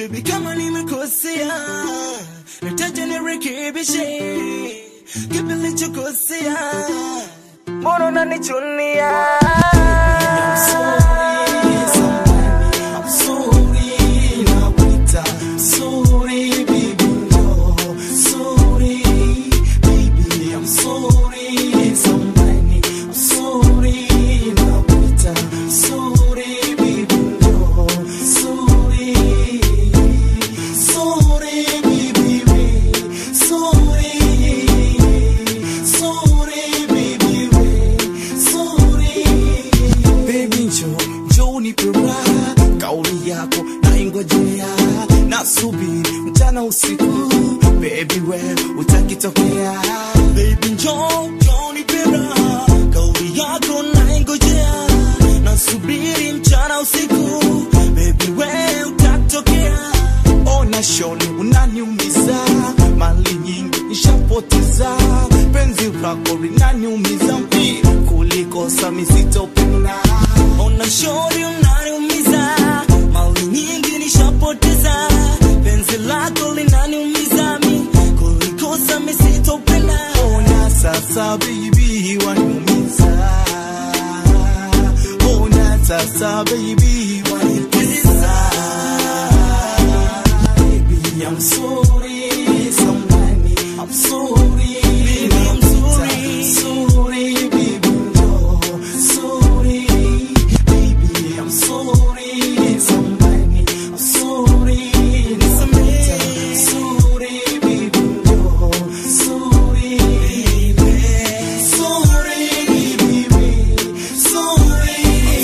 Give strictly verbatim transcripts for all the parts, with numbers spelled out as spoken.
Baby kama nimekosea nitaje nirekebishe kipi nilichokosea mbona unanichunia kauli yako naingojea nasubiri mchana usiku baby wewe utakitokea baby njoo njoo nipenda kauli yako naingojea nasubiri mchana usiku baby wewe utakitokea ona shoni unaniumiza mali nyingi nishapoteza penzi lako linaniumiza mimi kuliko sami sitopenda ona shoni unaniumiza mali nyingi nishapoteza penzi lako linaniumiza mimi kuliko sami sitopenda ona sasa baby waniumiza ona sasa baby waniumiza baby I'm sorry somebody I'm sorry baby I'm sorry sorry baby no sorry baby I'm sorry somebody I'm sorry sorry baby no sorry baby sorry baby sorry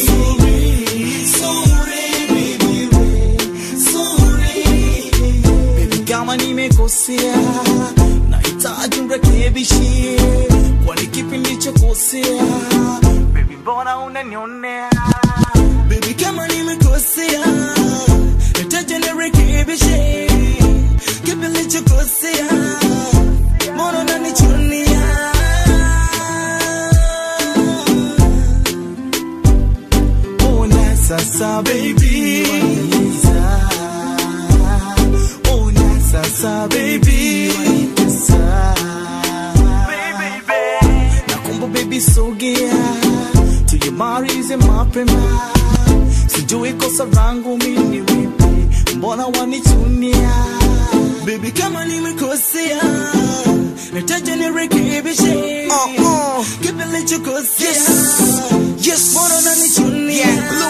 sorry baby sorry baby kama nimekosea nahitaji urekebishe kwani kipi nilichokosea baby mbona unanionea baby kama nimekosea nahitaji nirekebishe kipi nilichokosea mbona unanichunia ona sasa baby ona sasa baby nakumbu baby sogea tuyemalize mapema sijui kosa langu mimi vipi mbona wanichunia baby kama nimekosea nahitaji nirekebishe uh, uh. kipi nilichokosea yes. yes. mbona unanichunia yeah.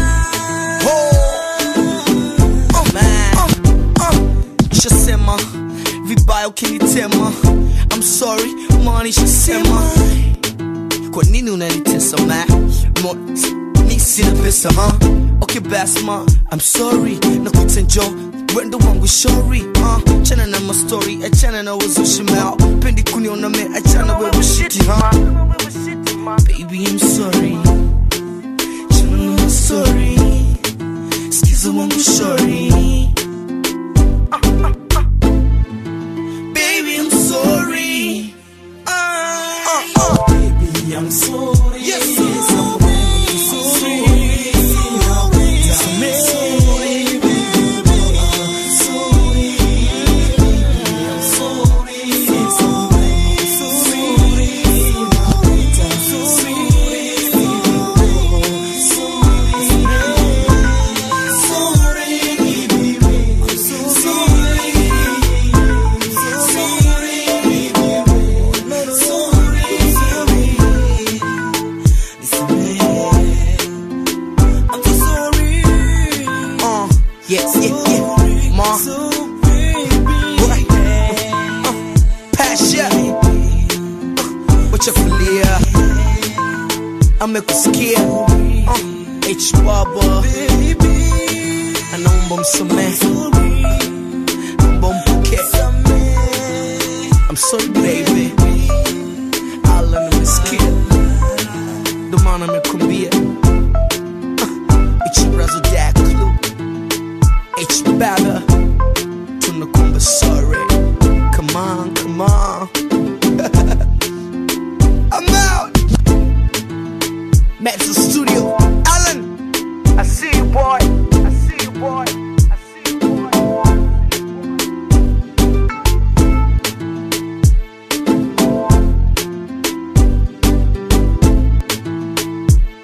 oh. oh, man. uh, uh. Shasema vibaya ukinitema I'm sorry money shasema kwa nini unanitesa ma ni sina pesa huh okay basi ma I'm sorry na kutenjo wendo wangu sorry uh chana na my story achana na wazushi mao pendi kuniona me achana wewe shiti huh baby I'm sorry chana na my story skiza wangu sorry I'm sorry. Yes, I'm sorry. Sorry. Sorry, baby. Sorry. I'm sorry. Sorry. Yes, yeah, yeah, ma. Right. Uh, Pasha. Uh, wacha kulia. Amekusikia. Uh, H Baba. Anaomba msamehe. Naomba mpoke. I'm sorry baby. Alan umesikia. Ndo maana nimekuambia. It's your razzle dash clue. H Baba, tunakuomba sorry. Come on, come on. I'm out. Metro Studio, Alan. I see you, boy. I see you, boy.